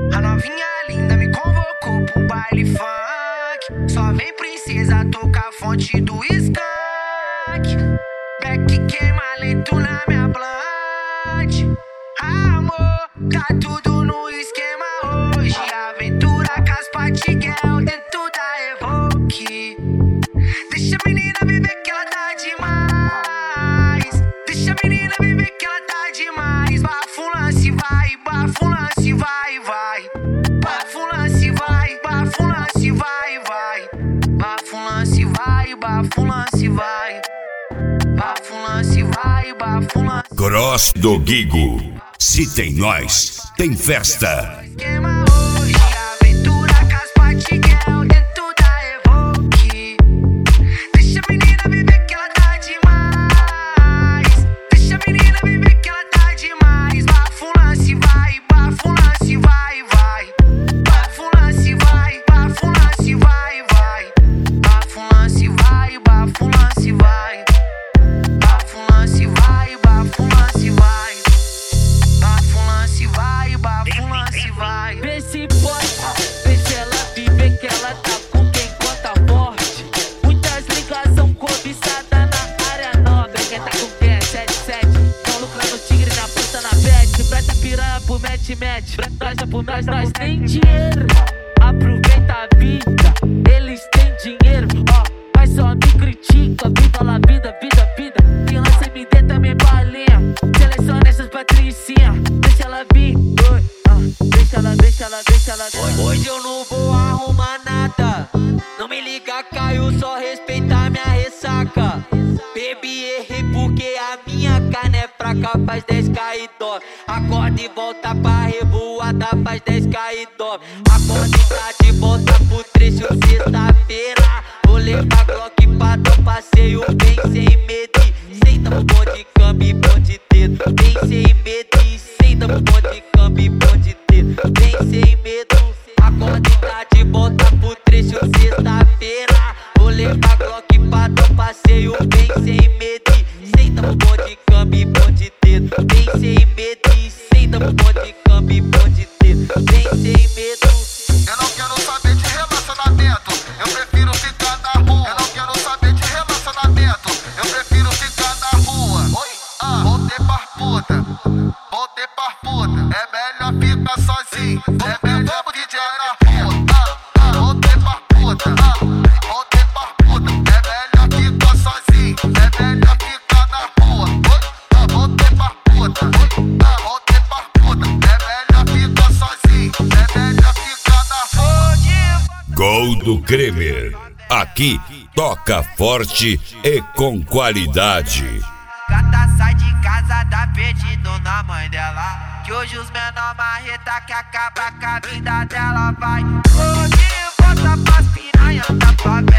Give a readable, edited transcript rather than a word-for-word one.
A novinha linda me convocou pro baile funk. Só vem princesa tocar a fonte do skunk. Beck queima lento na minha blunt. Amor, tá tudo no esquema hoje. Aventura com as Patiguel dentro da Evoque. Deixa a menina viver que ela tá demais. Deixa a menina viver que ela tá demais. Bafulance vai, bafulance vai, vai. Bafulance vai, bafulance vai, vai. Bafulance vai, bafulance vai. Bafulance vai, bafulance. Cross do Guigo. Se tem nós, tem festa. Esquema hoje, aventura com as Patiguel dentro da Evoque. Deixa a menina viver que ela tá demais. Deixa a menina viver que ela tá demais. Bafulance vai, bafulance vai, vai. Bafulance vai, bafulance vai, vai. Bafulance vai, bafulance vai. Bafulance vai, bafulance vai. Bafulance vai, bafulance vai. Vê se pode, vê se ela vive que ela tá com quem conta forte. Muitas ligação cobiçada na área nobre. Quem tá com quem é 77. Tão lucrando tigre na puta na bet. Presta piranha pro match. Presta pro nós tem dinheiro. Aproveita a vida, eles têm dinheiro. Ó, mas só me critica. Viva la vida, vida, vida. Quem lança MD também balinha. Seleciona essas patricinhas. Deixa ela vir, deixa ela. Hoje eu não vou arrumar nada. Não me liga, caiu, só respeitar minha ressaca. Bebi, errei porque a minha carne é fraca. Faz 10k e dó. Acorda e volta pra revoada. Faz 10k e dó. Acorda e tá de volta pro trecho sexta-feira. Vou levar Glock pra dar passeio. Vem sem medo e senta no bom de câmbio e bom de dedo. Vem sem medo e senta no bom de câmbio e bom de dedo. Vem sem medo. Acorda e tá de volta pro trecho sexta-feira. Vou levar Glock pra dar passeio. Vem sem medo e senta no bom de câmbio e bom de dedo. Vem sem medo e senta no bom de câmbio e bom de dedo. Vem sem medo. Eu não quero saber de relacionamento, eu prefiro ficar na rua. Eu não quero saber de relacionamento, eu prefiro ficar na rua. Oi, voltei pra puta, voltei pra puta. É melhor ficar sozinho, é melhor DJ na rua. Voltei pra puta, voltei pra puta. É melhor ficar sozinho, é melhor ficar na rua. Oi, voltei pra puta, voltei pra puta. É melhor ficar sozinho, é melhor ficar na rua. Gol do Kremer. Aqui toca forte e com qualidade. Gata sai de casa, dá pedido na mãe dela. Que hoje os menor marreta que acaba com a vida dela. Vai, hoje volta pras piranha da favela.